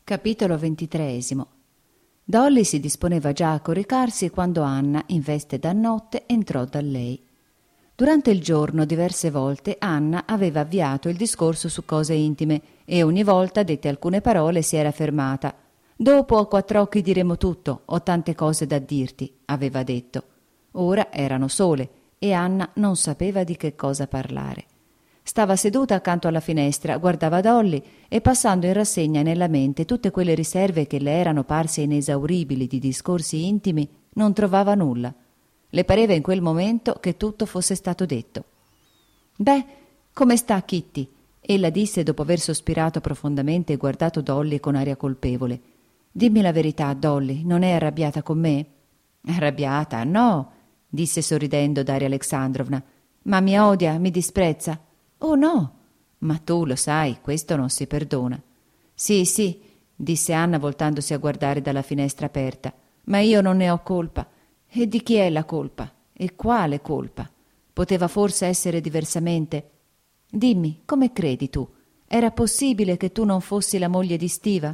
Capitolo 23. Dolly si disponeva già a coricarsi quando Anna, in veste da notte, entrò da lei. Durante il giorno, diverse volte, Anna aveva avviato il discorso su cose intime e ogni volta, dette alcune parole, si era fermata. «Dopo a quattro occhi diremo tutto, ho tante cose da dirti», aveva detto. Ora erano sole e Anna non sapeva di che cosa parlare. Stava seduta accanto alla finestra, guardava Dolly e passando in rassegna nella mente tutte quelle riserve che le erano parse inesauribili di discorsi intimi, non trovava nulla. Le pareva in quel momento che tutto fosse stato detto. «Beh, come sta Kitty?» Ella disse dopo aver sospirato profondamente e guardato Dolly con aria colpevole. «Dimmi la verità, Dolly, non è arrabbiata con me?» «Arrabbiata? No», disse sorridendo Daria Alexandrovna. «Ma mi odia, mi disprezza?» «Oh no!» «Ma tu lo sai, questo non si perdona». «Sì, sì», disse Anna voltandosi a guardare dalla finestra aperta, «ma io non ne ho colpa. E di chi è la colpa? E quale colpa? Poteva forse essere diversamente? Dimmi, come credi tu? Era possibile che tu non fossi la moglie di Stiva?»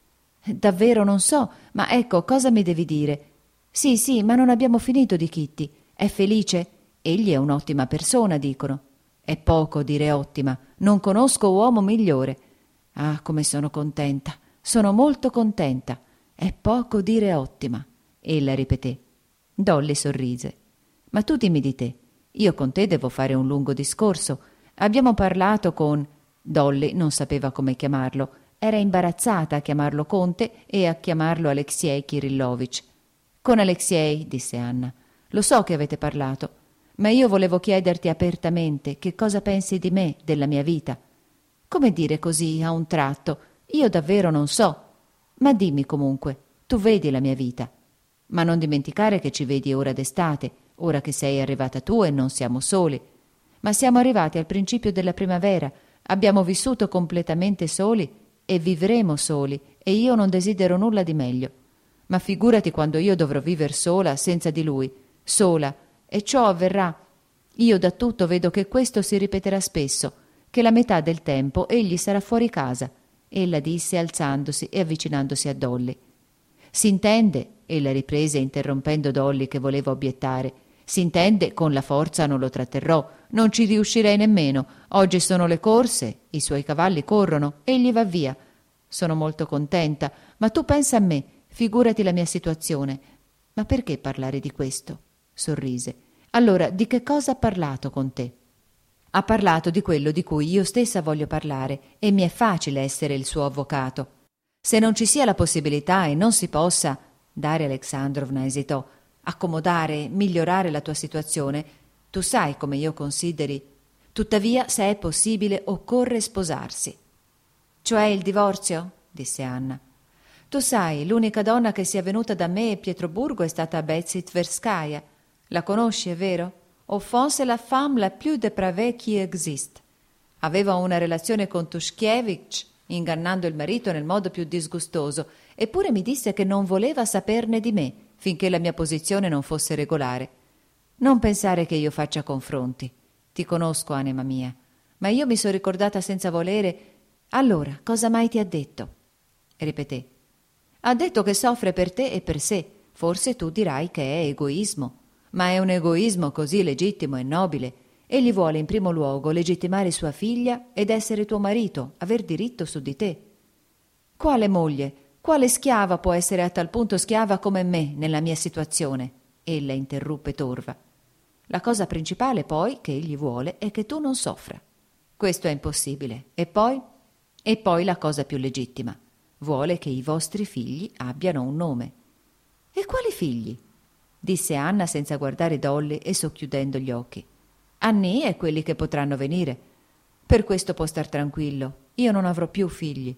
«Davvero non so, ma ecco, cosa mi devi dire?» «Sì, sì, ma non abbiamo finito di Kitty. È felice? Egli è un'ottima persona, dicono». «È poco dire ottima, non conosco uomo migliore». «Ah, come sono contenta, sono molto contenta. È poco dire ottima», ella ripeté. Dolly sorrise. «Ma tu dimmi di te. Io con te devo fare un lungo discorso. Abbiamo parlato con...» Dolly non sapeva come chiamarlo. Era imbarazzata a chiamarlo conte e a chiamarlo Aleksej Kirillovich. «Con Aleksej», disse Anna. «Lo so che avete parlato. Ma io volevo chiederti apertamente che cosa pensi di me, della mia vita». «Come dire così, a un tratto? Io davvero non so. Ma dimmi comunque, tu vedi la mia vita. Ma non dimenticare che ci vedi ora d'estate, ora che sei arrivata tu e non siamo soli. Ma siamo arrivati al principio della primavera, abbiamo vissuto completamente soli e vivremo soli, e io non desidero nulla di meglio. Ma figurati quando io dovrò viver sola, senza di lui, sola, e ciò avverrà. Io da tutto vedo che questo si ripeterà spesso, che la metà del tempo egli sarà fuori casa», ella disse alzandosi e avvicinandosi a Dolly. «S'intende», ella riprese interrompendo Dolly che voleva obiettare, «s'intende, con la forza non lo tratterrò, non ci riuscirei nemmeno. Oggi sono le corse, i suoi cavalli corrono, egli va via. Sono molto contenta, ma tu pensa a me, figurati la mia situazione». «Ma perché parlare di questo?» sorrise. «Allora, di che cosa ha parlato con te?» «Ha parlato di quello di cui io stessa voglio parlare, e mi è facile essere il suo avvocato. Se non ci sia la possibilità e non si possa...» Daria Alexandrovna esitò. «Accomodare, migliorare la tua situazione, tu sai come io consideri. Tuttavia, se è possibile, occorre sposarsi». «Cioè il divorzio?» disse Anna. «Tu sai, l'unica donna che sia venuta da me a Pietroburgo è stata Betsy Tverskaya. La conosci, è vero? Au fond, c'est la femme la plus dépravée qui existe. Aveva una relazione con Tushkievich, ingannando il marito nel modo più disgustoso, eppure mi disse che non voleva saperne di me finché la mia posizione non fosse regolare. Non pensare che io faccia confronti. Ti conosco, anima mia. Ma io mi sono ricordata senza volere. Allora, cosa mai ti ha detto?» Ripeté. «Ha detto che soffre per te e per sé. Forse tu dirai che è egoismo. Ma è un egoismo così legittimo e nobile. Egli vuole in primo luogo legittimare sua figlia ed essere tuo marito, aver diritto su di te». «Quale moglie, quale schiava può essere a tal punto schiava come me nella mia situazione?» ella interruppe torva. «La cosa principale poi che egli vuole è che tu non soffra. Questo è impossibile. E poi? E poi la cosa più legittima. Vuole che i vostri figli abbiano un nome». «E quali figli?» disse Anna senza guardare Dolly e socchiudendo gli occhi. «Annie e quelli che potranno venire. Per questo può star tranquillo, io non avrò più figli».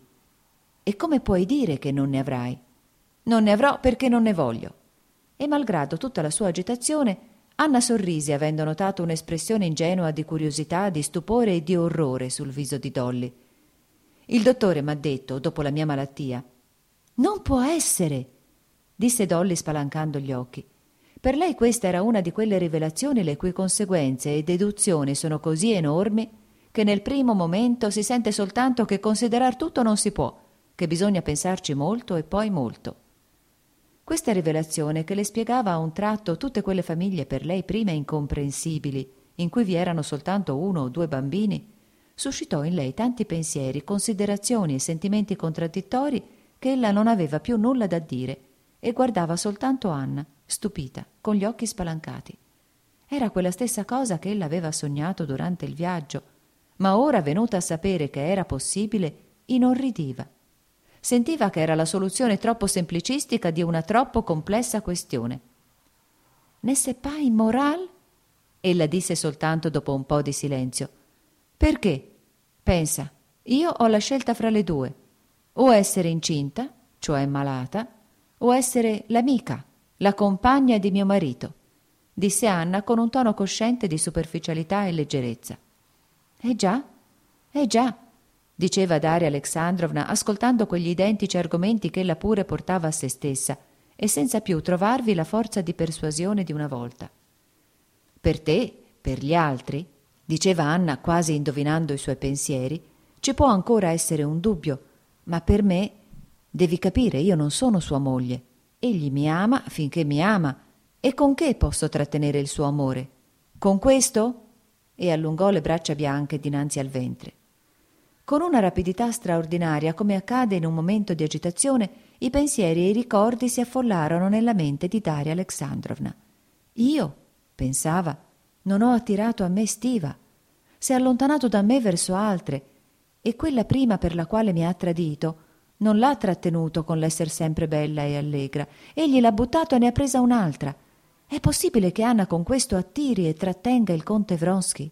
«E come puoi dire che non ne avrai?» «Non ne avrò perché non ne voglio». E malgrado tutta la sua agitazione, Anna sorrise avendo notato un'espressione ingenua di curiosità, di stupore e di orrore sul viso di Dolly. «Il dottore m'ha detto, dopo la mia malattia...» «Non può essere!» disse Dolly spalancando gli occhi. Per lei questa era una di quelle rivelazioni le cui conseguenze e deduzioni sono così enormi che nel primo momento si sente soltanto che considerar tutto non si può, che bisogna pensarci molto e poi molto. Questa rivelazione, che le spiegava a un tratto tutte quelle famiglie per lei prima incomprensibili, in cui vi erano soltanto 1 o 2 bambini, suscitò in lei tanti pensieri, considerazioni e sentimenti contraddittori che ella non aveva più nulla da dire e guardava soltanto Anna, stupita, con gli occhi spalancati. Era quella stessa cosa che ella aveva sognato durante il viaggio, ma ora, venuta a sapere che era possibile, inorridiva. Sentiva che era la soluzione troppo semplicistica di una troppo complessa questione. «N'est-ce pas immoral?» ella disse soltanto dopo un po' di silenzio. «Perché? Pensa, io ho la scelta fra le 2. O essere incinta, cioè malata, o essere l'amica, la compagna di mio marito», disse Anna con un tono cosciente di superficialità e leggerezza. «Eh già, diceva Daria Alexandrovna, ascoltando quegli identici argomenti che ella pure portava a se stessa e senza più trovarvi la forza di persuasione di una volta. «Per te, per gli altri», diceva Anna quasi indovinando i suoi pensieri, «ci può ancora essere un dubbio, ma per me, devi capire, io non sono sua moglie. Egli mi ama finché mi ama, e con che posso trattenere il suo amore? Con questo?» E allungò le braccia bianche dinanzi al ventre. Con una rapidità straordinaria, come accade in un momento di agitazione, i pensieri e i ricordi si affollarono nella mente di Daria Alexandrovna. «Io», pensava, «non ho attirato a me Stiva. Si è allontanato da me verso altre, e quella prima per la quale mi ha tradito non l'ha trattenuto con l'esser sempre bella e allegra. Egli l'ha buttato e ne ha presa un'altra. È possibile che Anna con questo attiri e trattenga il conte Vronsky?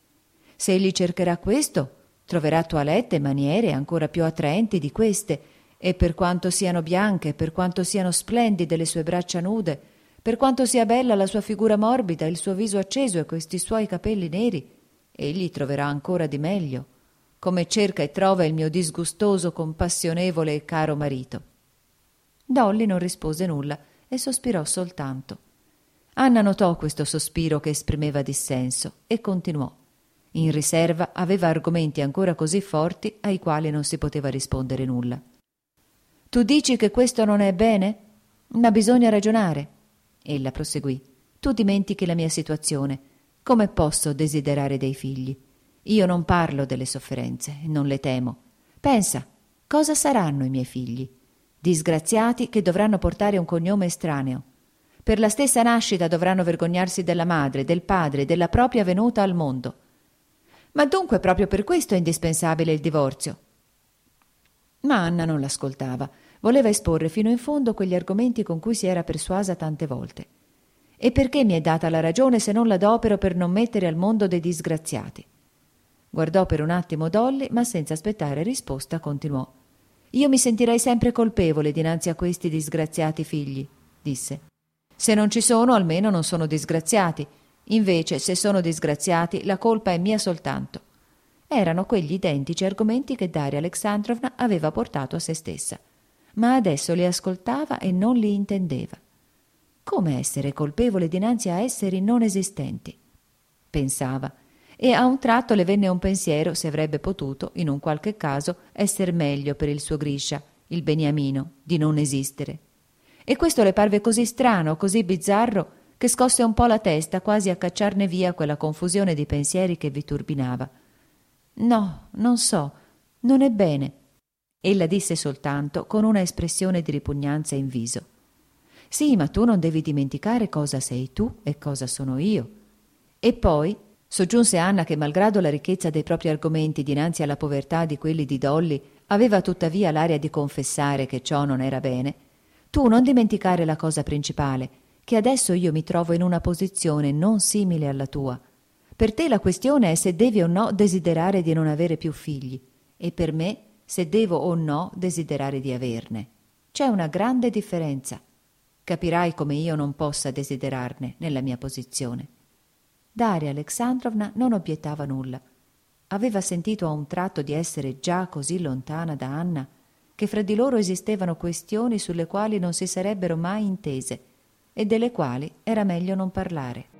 Se egli cercherà questo, troverà toilette e maniere ancora più attraenti di queste, e per quanto siano bianche, per quanto siano splendide le sue braccia nude, per quanto sia bella la sua figura morbida, il suo viso acceso e questi suoi capelli neri, egli troverà ancora di meglio, come cerca e trova il mio disgustoso, compassionevole e caro marito». Dolly non rispose nulla e sospirò soltanto. Anna notò questo sospiro che esprimeva dissenso e continuò. In riserva aveva argomenti ancora così forti ai quali non si poteva rispondere nulla. «Tu dici che questo non è bene? Ma bisogna ragionare». Ella proseguì. «Tu dimentichi la mia situazione. Come posso desiderare dei figli? Io non parlo delle sofferenze, non le temo. Pensa, cosa saranno i miei figli? Disgraziati che dovranno portare un cognome estraneo. Per la stessa nascita dovranno vergognarsi della madre, del padre, della propria venuta al mondo. Ma dunque proprio per questo è indispensabile il divorzio?» Ma Anna non l'ascoltava. Voleva esporre fino in fondo quegli argomenti con cui si era persuasa tante volte. «E perché mi è data la ragione se non l'adopero per non mettere al mondo dei disgraziati?» Guardò per un attimo Dolly, ma senza aspettare risposta continuò. «Io mi sentirei sempre colpevole dinanzi a questi disgraziati figli», disse. «Se non ci sono, almeno non sono disgraziati. Invece, se sono disgraziati, la colpa è mia soltanto». Erano quegli identici argomenti che Daria Alexandrovna aveva portato a se stessa, ma adesso li ascoltava e non li intendeva. Come essere colpevole dinanzi a esseri non esistenti? Pensava, e a un tratto le venne un pensiero se avrebbe potuto, in un qualche caso, esser meglio per il suo Grisha, il beniamino, di non esistere. E questo le parve così strano, così bizzarro, che scosse un po' la testa quasi a cacciarne via quella confusione di pensieri che vi turbinava. «No, non so, non è bene», ella disse soltanto con una espressione di ripugnanza in viso. «Sì, ma tu non devi dimenticare cosa sei tu e cosa sono io. E poi», soggiunse Anna, che malgrado la ricchezza dei propri argomenti dinanzi alla povertà di quelli di Dolly aveva tuttavia l'aria di confessare che ciò non era bene, «tu non dimenticare la cosa principale, che adesso io mi trovo in una posizione non simile alla tua. Per te la questione è se devi o no desiderare di non avere più figli, e per me se devo o no desiderare di averne. C'è una grande differenza. Capirai come io non possa desiderarne nella mia posizione». Daria Alexandrovna non obiettava nulla. Aveva sentito a un tratto di essere già così lontana da Anna che fra di loro esistevano questioni sulle quali non si sarebbero mai intese e delle quali era meglio non parlare.